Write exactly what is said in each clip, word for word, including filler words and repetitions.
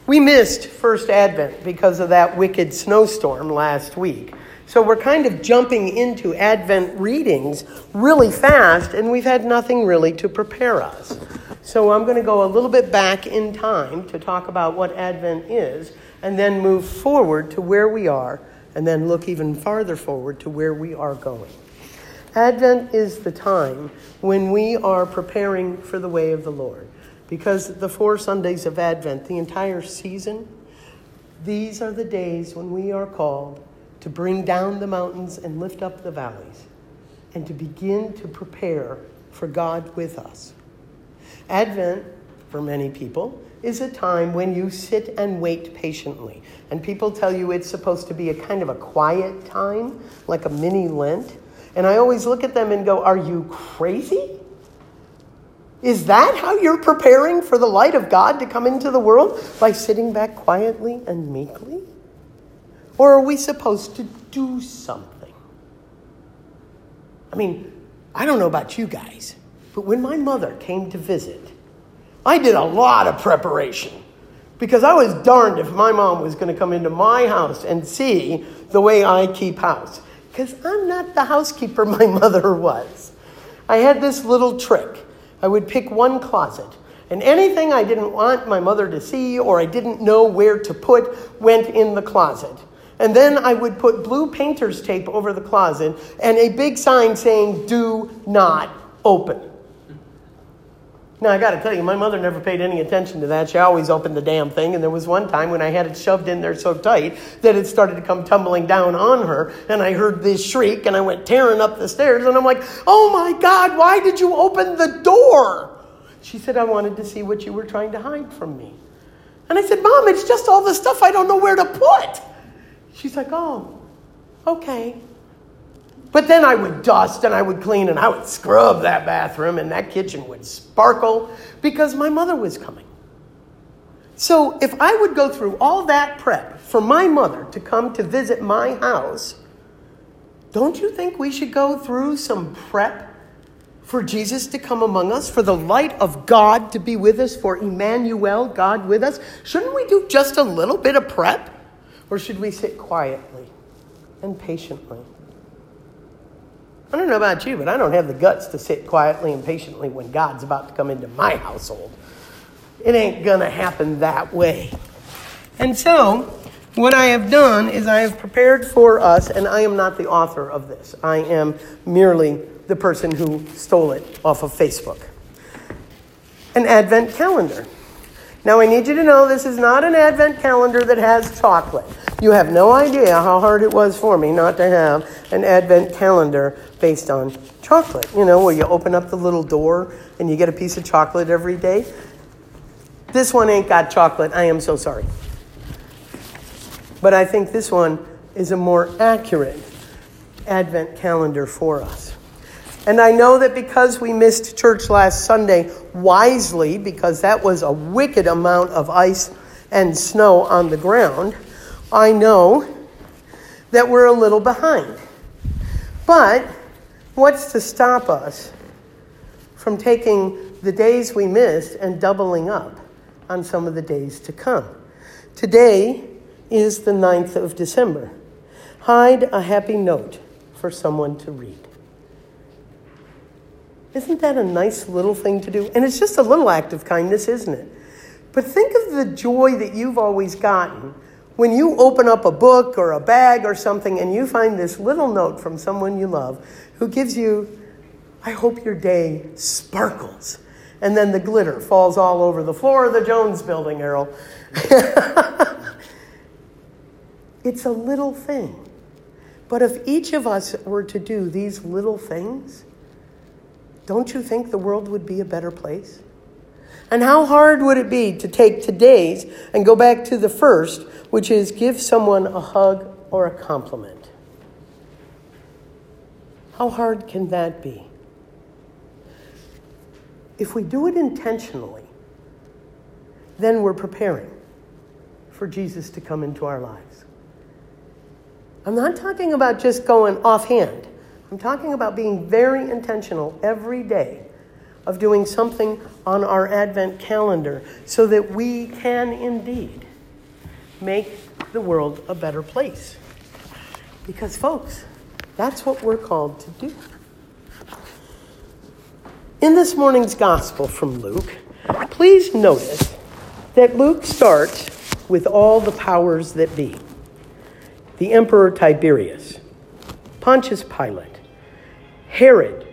We missed First Advent because of that wicked snowstorm last week. So we're kind of jumping into Advent readings really fast, and we've had nothing really to prepare us. So I'm going to go a little bit back in time to talk about what Advent is, and then move forward to where we are, and then look even farther forward to where we are going. Advent is the time when we are preparing for the way of the Lord. Because the four Sundays of Advent, the entire season, these are the days when we are called to bring down the mountains and lift up the valleys, and to begin to prepare for God with us. Advent, for many people, is a time when you sit and wait patiently. And people tell you it's supposed to be a kind of a quiet time, like a mini Lent. And I always look at them and go, are you crazy? Is that how you're preparing for the light of God to come into the world? By sitting back quietly and meekly? Or are we supposed to do something? I mean, I don't know about you guys, but when my mother came to visit, I did a lot of preparation. Because I was darned if my mom was going to come into my house and see the way I keep house. Because I'm not the housekeeper my mother was. I had this little trick. I would pick one closet, and anything I didn't want my mother to see or I didn't know where to put went in the closet. And then I would put blue painter's tape over the closet and a big sign saying, "Do not open." Now, I got to tell you, my mother never paid any attention to that. She always opened the damn thing. And there was one time when I had it shoved in there so tight that it started to come tumbling down on her. And I heard this shriek, and I went tearing up the stairs. And I'm like, oh, my God, why did you open the door? She said, I wanted to see what you were trying to hide from me. And I said, Mom, it's just all the stuff I don't know where to put. She's like, oh, okay. But then I would dust and I would clean and I would scrub that bathroom and that kitchen would sparkle because my mother was coming. So if I would go through all that prep for my mother to come to visit my house, don't you think we should go through some prep for Jesus to come among us, for the light of God to be with us, for Emmanuel, God with us? Shouldn't we do just a little bit of prep? Or should we sit quietly and patiently? I don't know about you, but I don't have the guts to sit quietly and patiently when God's about to come into my household. It ain't going to happen that way. And so, what I have done is I have prepared for us, and I am not the author of this. I am merely the person who stole it off of Facebook. An Advent calendar. Now, I need you to know this is not an Advent calendar that has chocolate. You have no idea how hard it was for me not to have an Advent calendar based on chocolate. You know, where you open up the little door and you get a piece of chocolate every day. This one ain't got chocolate. I am so sorry. But I think this one is a more accurate Advent calendar for us. And I know that because we missed church last Sunday wisely, because that was a wicked amount of ice and snow on the ground, I know that we're a little behind. But what's to stop us from taking the days we missed and doubling up on some of the days to come? Today is the ninth of December. Hide a happy note for someone to read. Isn't that a nice little thing to do? And it's just a little act of kindness, isn't it? But think of the joy that you've always gotten when you open up a book or a bag or something and you find this little note from someone you love who gives you, I hope your day sparkles. And then the glitter falls all over the floor of the Jones building, Errol. It's a little thing. But if each of us were to do these little things, don't you think the world would be a better place? And how hard would it be to take today's and go back to the first, which is give someone a hug or a compliment? How hard can that be? If we do it intentionally, then we're preparing for Jesus to come into our lives. I'm not talking about just going offhand. I'm talking about being very intentional every day of doing something on our Advent calendar so that we can indeed make the world a better place. Because, folks, that's what we're called to do. In this morning's gospel from Luke, please notice that Luke starts with all the powers that be. The Emperor Tiberius, Pontius Pilate, Herod,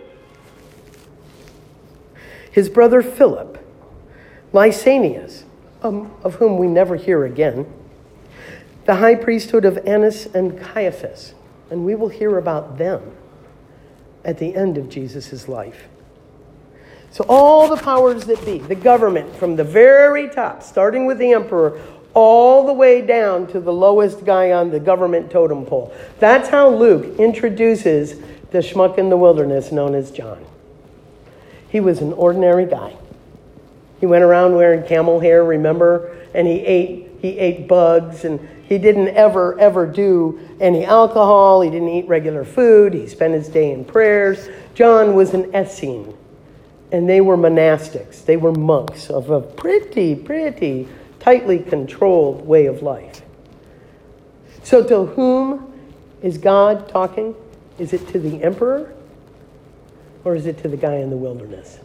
his brother Philip, Lysanias, um, of whom we never hear again, the high priesthood of Annas and Caiaphas, and we will hear about them at the end of Jesus' life. So all the powers that be, the government from the very top, starting with the emperor, all the way down to the lowest guy on the government totem pole. That's how Luke introduces the schmuck in the wilderness known as John. He was an ordinary guy. He went around wearing camel hair, remember? And he ate he ate bugs, and he didn't ever, ever do any alcohol. He didn't eat regular food. He spent his day in prayers. John was an Essene, and they were monastics. They were monks of a pretty, pretty tightly controlled way of life. So to whom is God talking? Is it to the emperor, or is it to the guy in the wilderness?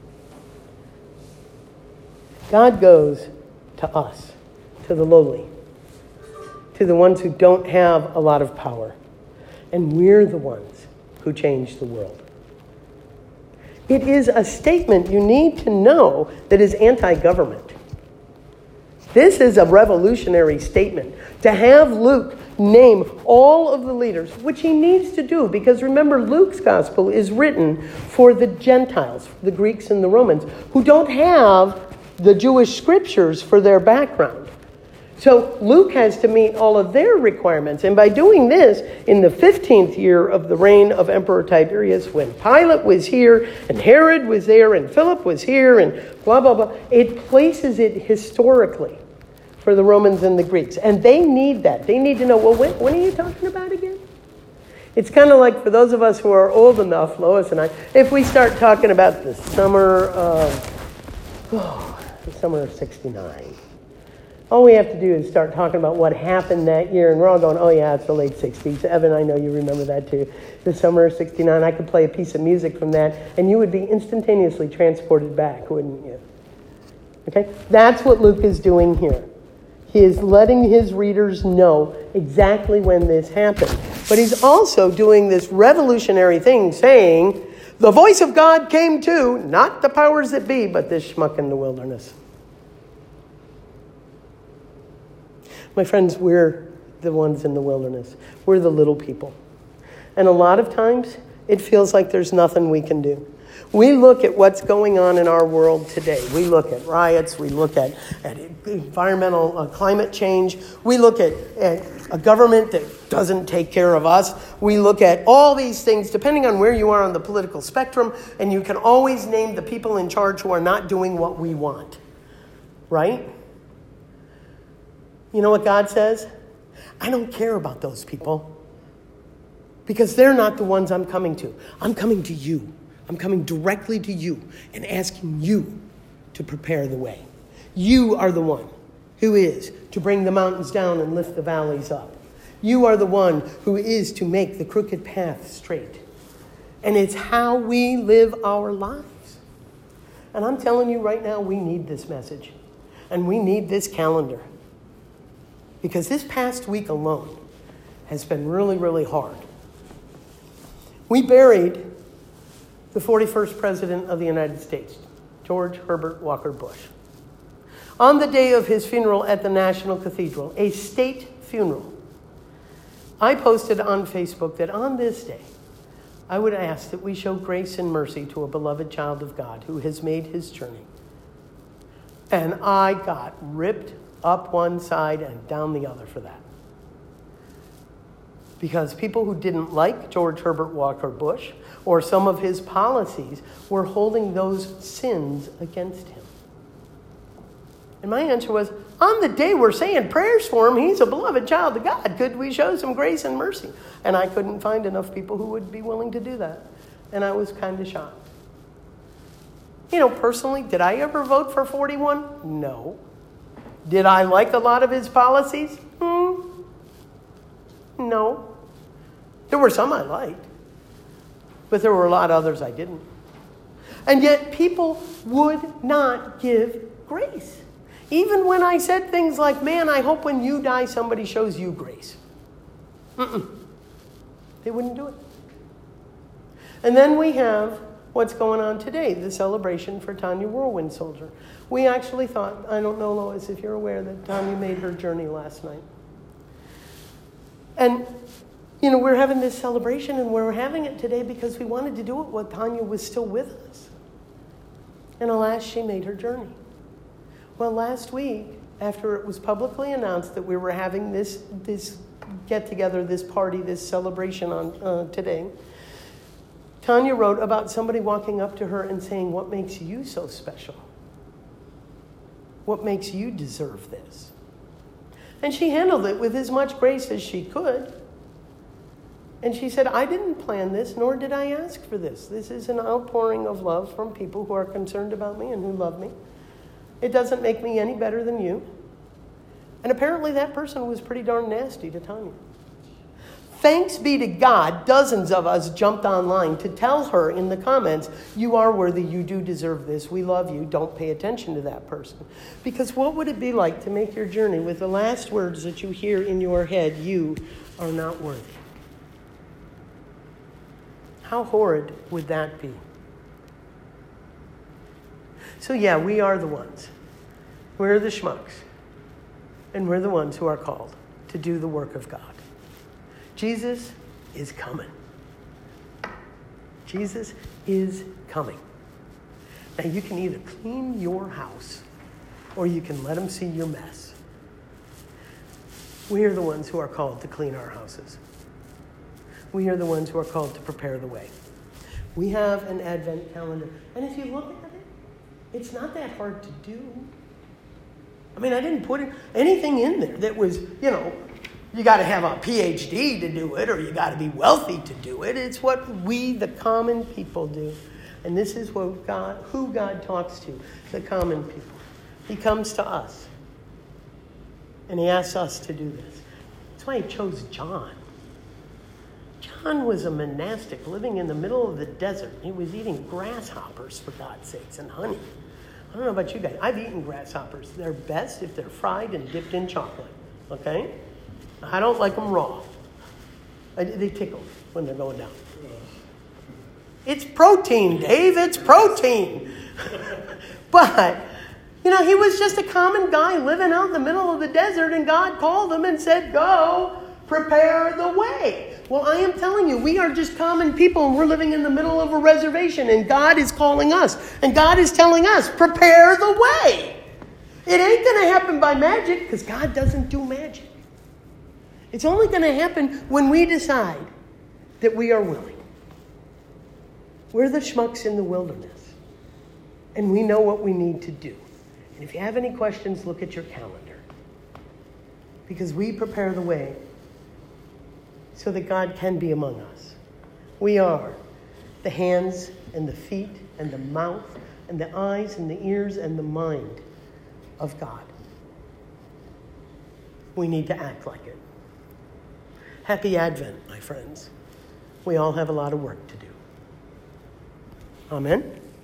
God goes to us, to the lowly, to the ones who don't have a lot of power. And we're the ones who change the world. It is a statement you need to know that is anti-government. This is a revolutionary statement. To have Luke name all of the leaders, which he needs to do, because remember, Luke's gospel is written for the Gentiles, the Greeks and the Romans, who don't have the Jewish scriptures for their background. So Luke has to meet all of their requirements. And by doing this, in the fifteenth year of the reign of Emperor Tiberius, when Pilate was here, and Herod was there, and Philip was here, and blah, blah, blah, it places it historically for the Romans and the Greeks. And they need that. They need to know, well, when, when are you talking about again? It's kind of like for those of us who are old enough, Lois and I, if we start talking about the summer of, oh, the summer of sixty-nine. All we have to do is start talking about what happened that year, and we're all going, oh yeah, it's the late sixties. Evan, I know you remember that too. The summer of sixty-nine, I could play a piece of music from that, and you would be instantaneously transported back, wouldn't you? Okay? That's what Luke is doing here. He is letting his readers know exactly when this happened. But he's also doing this revolutionary thing, saying, the voice of God came to, not the powers that be, but this schmuck in the wilderness. My friends, we're the ones in the wilderness. We're the little people. And a lot of times, it feels like there's nothing we can do. We look at what's going on in our world today. We look at riots. We look at, at environmental uh, climate change. We look at, at a government that doesn't take care of us. We look at all these things, depending on where you are on the political spectrum, and you can always name the people in charge who are not doing what we want. Right? You know what God says? I don't care about those people because they're not the ones I'm coming to. I'm coming to you. I'm coming directly to you and asking you to prepare the way. You are the one who is to bring the mountains down and lift the valleys up. You are the one who is to make the crooked path straight. And it's how we live our lives. And I'm telling you right now, we need this message. And we need this calendar. Because this past week alone has been really, really hard. We buried the forty-first President of the United States, George Herbert Walker Bush. On the day of his funeral at the National Cathedral, a state funeral, I posted on Facebook that on this day, I would ask that we show grace and mercy to a beloved child of God who has made his journey. And I got ripped up one side and down the other for that. Because people who didn't like George Herbert Walker Bush or some of his policies were holding those sins against him. And my answer was, on the day we're saying prayers for him, he's a beloved child of God. Could we show some grace and mercy? And I couldn't find enough people who would be willing to do that. And I was kind of shocked. You know, personally, did I ever vote for forty-one? No. Did I like a lot of his policies? Hmm. No. There were some I liked, but there were a lot of others I didn't. And yet people would not give grace. Even when I said things like, man, I hope when you die somebody shows you grace. Mm-mm. They wouldn't do it. And then we have what's going on today, the celebration for Tanya Whirlwind Soldier. We actually thought, I don't know, Lois, if you're aware that Tanya made her journey last night. And, you know, we're having this celebration, and we're having it today because we wanted to do it while Tanya was still with us. And alas, she made her journey. Well, last week, after it was publicly announced that we were having this, this get-together, this party, this celebration on uh, today, Tanya wrote about somebody walking up to her and saying, what makes you so special? What makes you deserve this? And she handled it with as much grace as she could. And she said, I didn't plan this, nor did I ask for this. This is an outpouring of love from people who are concerned about me and who love me. It doesn't make me any better than you. And apparently that person was pretty darn nasty to Tanya. Thanks be to God, dozens of us jumped online to tell her in the comments, you are worthy, you do deserve this, we love you, don't pay attention to that person. Because what would it be like to make your journey with the last words that you hear in your head, you are not worthy? How horrid would that be? So yeah, we are the ones. We're the schmucks. And we're the ones who are called to do the work of God. Jesus is coming. Jesus is coming. Now you can either clean your house or you can let him see your mess. We are the ones who are called to clean our houses. We are the ones who are called to prepare the way. We have an Advent calendar. And if you look at it, it's not that hard to do. I mean, I didn't put anything in there that was, you know, you got to have a P H D to do it, or you got to be wealthy to do it. It's what we, the common people, do. And this is what God, who God talks to, the common people. He comes to us. And he asks us to do this. That's why he chose John. John was a monastic living in the middle of the desert. He was eating grasshoppers, for God's sakes, and honey. I don't know about you guys. I've eaten grasshoppers. They're best if they're fried and dipped in chocolate. Okay? I don't like them raw. I, they tickle when they're going down. It's protein, Dave. It's protein. But, you know, he was just a common guy living out in the middle of the desert, and God called him and said, go, prepare the way. Well, I am telling you, we are just common people, and we're living in the middle of a reservation, and God is calling us, and God is telling us, prepare the way. It ain't going to happen by magic, because God doesn't do magic. It's only going to happen when we decide that we are willing. We're the schmucks in the wilderness, and we know what we need to do. And if you have any questions, look at your calendar, because we prepare the way so that God can be among us. We are the hands and the feet and the mouth and the eyes and the ears and the mind of God. We need to act like it. Happy Advent, my friends. We all have a lot of work to do. Amen.